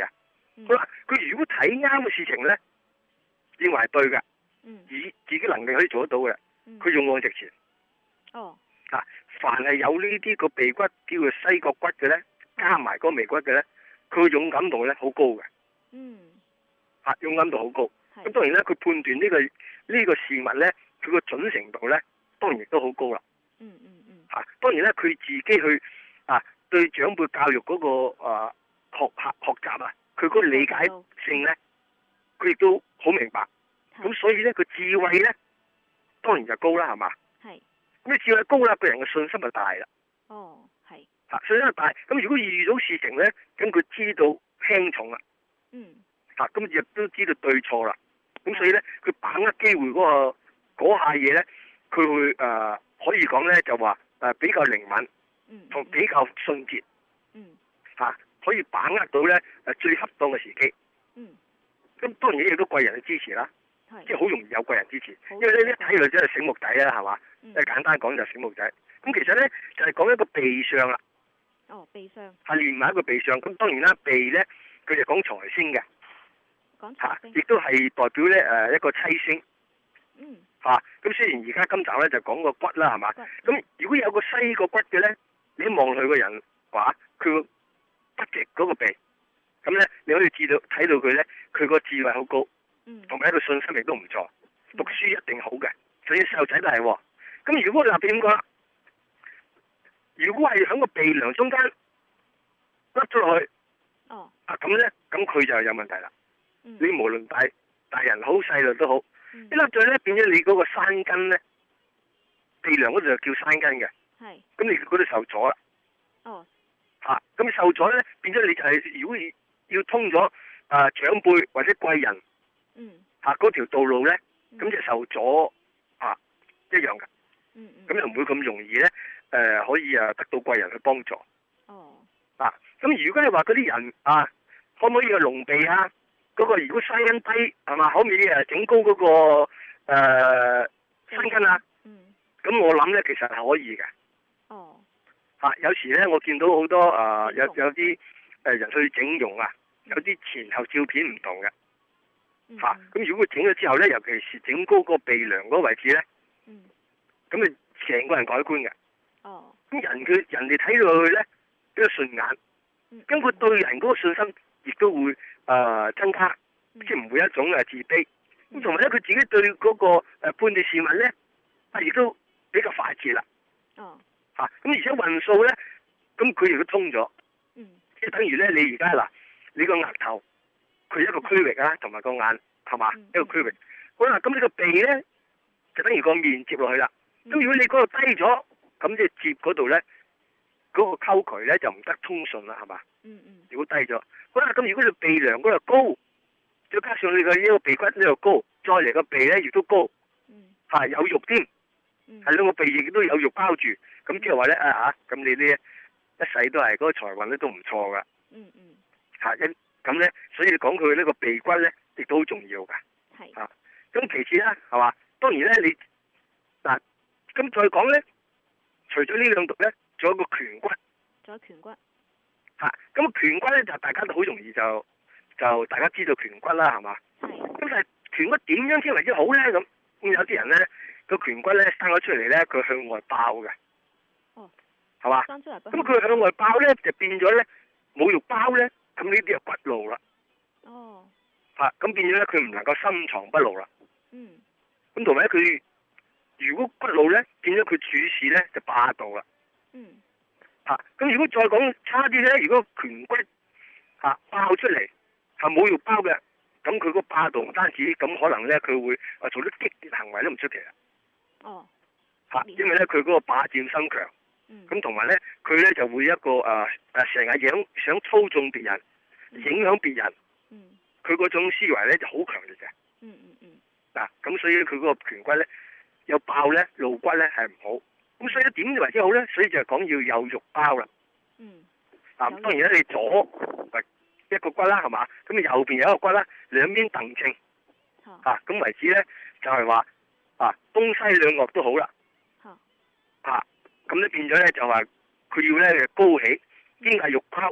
嗯、 好啦，佢如果睇啱嘅事情咧，認為係對嘅， 嗯， 以自己能力可以做得到嘅，佢、嗯、勇往直前。 哦， 啊，凡係有呢啲個鼻骨叫做西角骨嘅咧，加埋嗰個眉骨嘅咧，佢個勇敢度咧好高嘅。 嗯， 啊，勇敢度好高。咁當然咧，佢判斷呢、呢個呢、呢個事物咧，佢個準程度咧，當然亦都好高啦。 嗯嗯嗯。 啊，當然咧，佢自己去啊對長輩教育嗰、嗰個啊學學學習啊，佢嗰個理解性咧，佢亦都好明白。咁所以咧，佢智慧咧，當然就高啦，係嘛？ 係。 咁你智慧高啦，個人嘅信心就大啦。 哦，係。 啊，信心大。咁如果遇到事情咧，咁佢知道輕重啦。 嗯。 啊，咁亦都知道對錯啦。咁所以咧，佢把握機會嗰、嗰個嗰下嘢咧，佢會誒、呃、可以講咧就話誒、呃、比較靈敏，同、嗯、比較迅捷。 嗯。 嚇、啊，可以把握到咧誒最恰當嘅時機。 嗯。咁當然亦都貴人嘅支持啦。即係好容易有貴人支持，因為呢一睇落真係醒目仔啦，係嘛？即、嗯、係簡單講就係醒目仔。咁其實咧就係、是、講一個鼻相啦。 哦，鼻相係連埋一個鼻相。咁當然啦，鼻咧佢就講財星嘅， 講財星，亦都係代表咧誒一個妻星。 嗯。 嚇、啊，咁雖然而家今集咧就講個骨啦，係嘛？咁如果有個西個骨嘅咧，你一望佢個人話，佢個筆直嗰個鼻，咁咧你可以知道睇到佢咧，佢個智慧好高。同埋一個信心亦都唔錯，讀書一定好嘅，所以細路仔都係。咁如果嗱點講？如果係喺個鼻梁中間甩咗落去， 哦， 啊咁咧，咁佢就有問題啦、嗯。你無論大大人好細路都好，嗯、一甩咗咧變咗你嗰個山根咧，鼻梁嗰度就叫山根嘅。係。咁你嗰度受阻啦。哦。吓、啊，咁受阻咧，變咗你就係、是、如果要通咗啊長輩或者貴人。嗯，吓嗰條道路咧，咁、嗯、就受阻啊，一樣噶。嗯嗯。咁又唔會咁容易咧，誒、呃，可以啊得到貴人去幫助。哦。啊，咁如果你話嗰啲人啊，可唔可以個隆鼻啊？嗰、那個如果山根低係嘛，可唔可以誒整高嗰、那個誒、呃、山根啊？嗯。咁我諗咧，其實係可以嘅。哦。吓、啊，有時咧，我見到好多誒、呃、有有啲誒人去整容啊，有啲前後照片唔同嘅。吓、嗯，咁、啊、如果佢整咗之後咧，尤其是整高個鼻梁嗰個位置咧，嗯，咁啊成個人改觀嘅。哦，咁人佢人哋睇落去咧比較順眼，咁、嗯、佢對人嗰個信心亦都會誒、呃、增加，嗯、即係唔會一種誒自卑。咁同埋咧，佢自己對嗰個誒判斷事物咧，啊亦都比較快捷啦。哦，吓、啊，咁而且運數咧，咁佢亦都通咗。嗯，即係等於咧，你而家嗱，你個額頭。佢一個區域啊，同埋個眼係嘛、嗯、一個區域。好啦，咁你個鼻咧就等於個面接落去啦。咁、嗯、如果你嗰度低咗，咁即係接嗰度咧，嗰、嗰個溝渠咧就唔得通順啦，係嘛？嗯嗯。如果低咗，好啦，咁如果你鼻梁嗰度高，再加上你個呢個鼻骨呢度高，再嚟個鼻咧亦都高，嗯，係有肉添，嗯，係兩個鼻亦都有肉包住，咁即係話咧啊吓，咁你呢一世都係嗰個財運咧都唔錯噶。嗯嗯。吓一。咁咧，所以你講佢呢個鼻骨咧，亦都好重要噶。係啊，咁其次咧，係嘛？當然咧，你嗱，咁、啊、再講咧，除咗呢兩度咧，仲有個顴骨。仲有顴骨。吓、啊，咁顴骨咧就大家都好容易就就大家知道顴骨啦，係嘛？係。咁但係顴骨點樣先為之好咧？咁咁有啲人咧個顴骨咧生咗出嚟咧，佢向外爆嘅。哦。係嘛？生出嚟。咁佢向外爆咧，就變咗咧冇肉包咧。咁呢啲係骨路啦，哦，吓、啊、咁變咗咧，佢唔能夠深藏不露啦。嗯，咁同埋咧，佢如果骨路咧，變咗佢處事咧就霸道啦。嗯，吓、啊、咁如果再講差啲咧，如果顴骨吓、啊、爆出嚟係冇肉包嘅，咁佢個霸道唔單止，咁可能咧佢會啊做啲激烈行為都唔出奇啊。哦，吓、啊，因為咧佢嗰個霸佔心強。咁同埋咧，佢咧就會一個誒誒成日想想操縱別人，嗯、影響別人。嗯，佢嗰種思維咧就好強烈嘅。嗯嗯嗯。嗱、啊，咁所以佢嗰個顴骨咧有爆咧，露骨咧係唔好。咁所以咧點為之好咧？所以就係講要有肉包啦。嗯。啊，當然咧，你左一個骨啦，係嘛？咁啊右邊有一個骨啦，兩邊鄧正。啊，咁為止咧就係、是、話啊東西兩岳都好啦。嚇。啊。咁咧變咗咧就話佢要咧高起，肩胛肉包，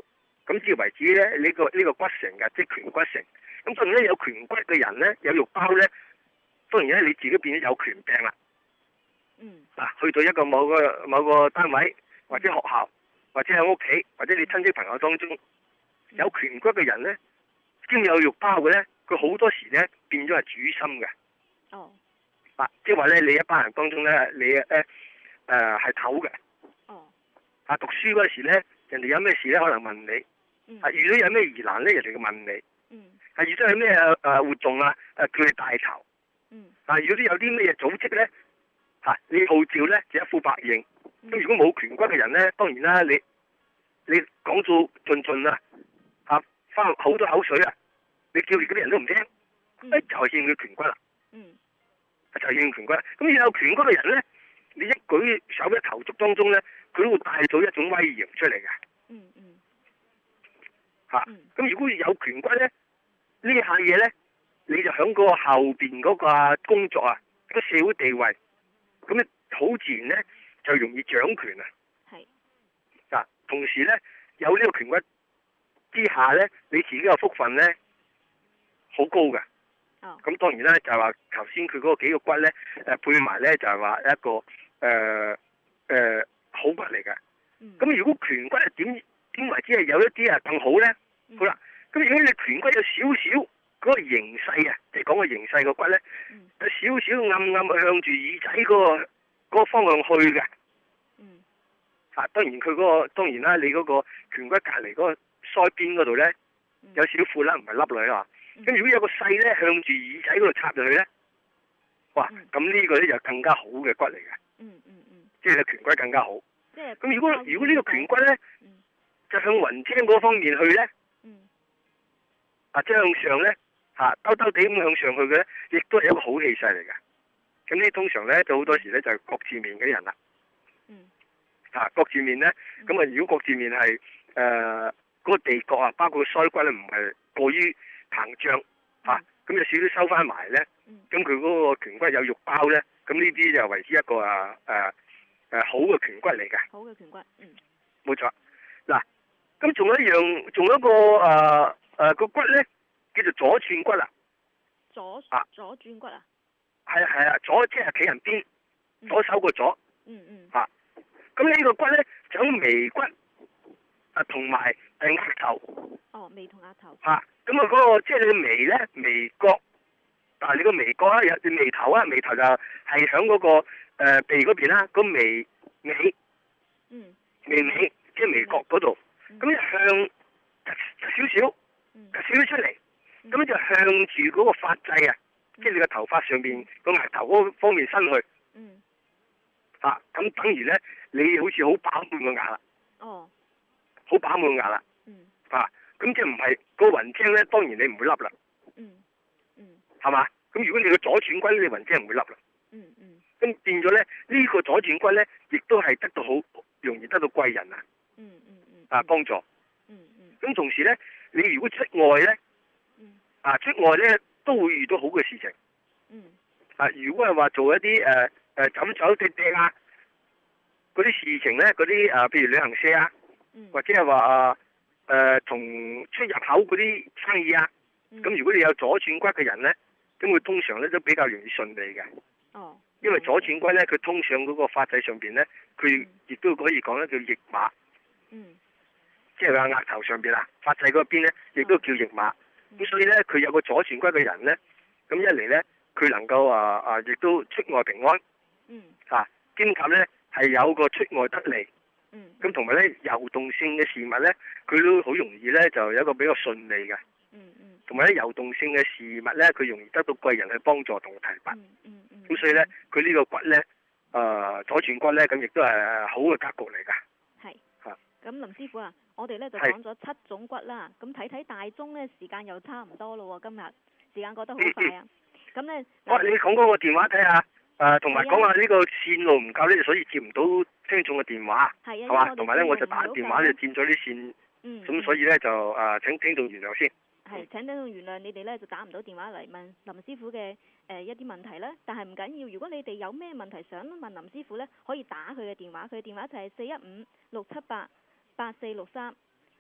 咁至為止咧呢、這個呢、這個骨成嘅，即係顴骨成。咁當然咧有顴骨嘅人咧有肉包咧，當然咧你自己變咗有權病啦。 嗯。 嗱、啊，去到一個某個某個單位或者學校或者喺屋企或者你親戚朋友當中有顴骨嘅人咧，兼有肉包嘅咧，佢好多時咧變咗係主心嘅。 哦。 啊，即係話咧，你一班人當中咧，你誒誒係頭嘅。 哦。 啊，讀書嗰時咧，人哋有咩事咧，可能問你。嗯。啊，遇到有咩疑難咧，人哋就問你。嗯。係遇到有咩誒活動啊，誒叫你帶頭。嗯。啊，如果啲有啲咩組織咧，嚇、啊、你號召咧就一呼百應。咁、嗯、如果冇顴骨嘅人咧，當然啦，你你講到盡盡啦，嚇花好多口水啊，你叫住嗰啲人都唔聽，誒、嗯、就係欠佢顴骨啦。嗯。就係欠顴骨。咁有顴骨嘅人咧，你一舉手一投足當中咧，佢都會帶到一種威嚴出嚟嘅。嗯嗯。嚇、啊！咁、嗯、如果有顴骨咧，呢下嘢咧，你就響嗰個後邊嗰個工作啊，個社會地位，咁咧好自然咧就容易掌權啊。係。嗱，同時咧有呢個顴骨之下咧，你自己嘅福分咧好高嘅。哦。咁當然啦，就係話頭先佢嗰個幾個骨咧，誒配埋咧就係話一個誒誒、呃呃、好骨嚟嘅。嗯。咁如果顴骨係點點為之係有一啲啊更好咧？嗯、好啦。咁如果你顴骨有少少嗰個形勢啊，即係講個形勢個骨咧，嗯、有少少暗暗向住耳仔嗰、嗰個、嗰個方向去嘅。嗯。啊，當然佢嗰、嗰個當然啦，你嗰個顴骨隔離嗰個腮邊嗰度咧，嗯、有少少闊啦，唔係凹落去啊。咁、嗯、如果有個細咧向住耳仔嗰度插入去咧，哇！咁、嗯、呢個咧就更加好嘅骨嚟嘅。嗯嗯嗯。即係你顴骨更加好。即係。咁如果如果呢個顴骨咧，嗯、就向雲青嗰方面去咧。啊，即係向上咧，嚇、啊、兜兜地咁向上去嘅咧，亦都係一個好氣勢嚟嘅。咁呢通常咧就好多時咧就係國字面嗰啲人啦。嗯。嚇、啊、國字面咧，咁啊、嗯、如果國字面係誒嗰個地角啊，包括腮骨咧唔係過於膨脹嚇，咁、啊嗯、有少少收翻埋咧，咁佢嗰個顴骨有肉包咧，咁呢啲就為之一個啊誒誒好嘅顴骨嚟嘅。好嘅顴骨，嗯。冇錯。嗱，咁仲有一樣，仲有一個誒。呃誒、呃，個骨咧叫做左轉骨啦，左啊左轉骨啊，係啊係啊，左即係企人邊，左手個左，嗯嗯，啊，咁呢個骨咧就有眉骨啊，同埋誒額頭，哦眉同額頭，啊，咁啊嗰個即係你個眉咧眉角，但係你個眉角啊有眉頭啊眉頭就係響嗰個誒、呃、鼻嗰邊啦，個眉尾，嗯，眉尾即係眉角嗰度，咁、嗯、向少少。少少出嚟，咁樣、嗯、就向住嗰個髮際啊，嗯、即係你個頭髮上邊個額頭嗰方面伸去。嗯。啊，咁等於咧，你好似好飽滿個牙啦。哦。好飽滿個牙啦。嗯。啊，咁即係唔係個雲青咧？當然你唔會凹啦。嗯。嗯。係嘛？咁如果你個左轉骨，你雲青唔會凹啦。嗯嗯。咁變咗咧，呢、這個左轉骨咧，亦都係得到好容易得到貴人啊。嗯嗯嗯。啊，幫助。嗯嗯。咁同時咧。你如果出外咧，嗯、啊出外咧都會遇到好嘅事情。嗯。啊，如果係話做一啲誒誒枕手跌跌啊，嗰啲事情咧，嗰啲啊，譬如旅行社啊，嗯、或者係話啊誒同出入口嗰啲生意啊，咁、嗯、如果你有左轉骨嘅人咧，咁佢通常咧都比較容易順利嘅。哦。因為左轉骨咧，佢通上嗰個髮際上邊咧，佢亦都可以講咧叫驛馬。嗯。即係話額頭上邊啊，髮際嗰邊咧，亦都叫驛馬。咁、嗯、所以咧，佢有個左轉骨嘅人咧，咁一嚟咧，佢能夠啊啊，亦都出外平安。嗯。啊，兼及咧係有個出外得利。嗯。咁同埋咧，流動性嘅事物咧，佢都好容易咧，就有一個比較順利嘅。嗯嗯。同埋咧，流動性嘅事物咧，佢容易得到貴人去幫助同提拔。嗯嗯嗯。咁所以咧，佢呢個骨咧，誒、呃、左轉骨咧，咁亦都係好嘅格局嚟㗎。係。嚇。咁林師傅啊。我哋咧就講咗七種骨啦，咁睇睇大鐘咧時間又差唔多咯喎，今日時間過得好快啊！咁咧，喂，你講嗰個電話睇下，誒，同埋講下呢個線路唔夠咧，所以接唔到聽眾嘅電話，係啊，係嘛？同埋咧，我就打電話就佔咗啲線，嗯，咁所以咧就誒請聽眾原諒先。係，請聽眾原諒，你哋咧就打唔到電話嚟問林師傅嘅誒一啲問題啦，但係唔緊要，如果你哋有咩問題想問林師傅咧，可以打佢嘅電話，佢嘅電話就係四一五六七八八四六三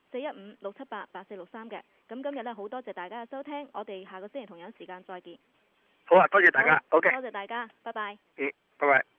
四一五六七八八四六三嘅。咁今日呢，好多謝大家嘅收聽，我哋下個星期同樣時間再見。 好啊，多謝大家。OK， 多謝大家，拜拜。 嗯，拜拜。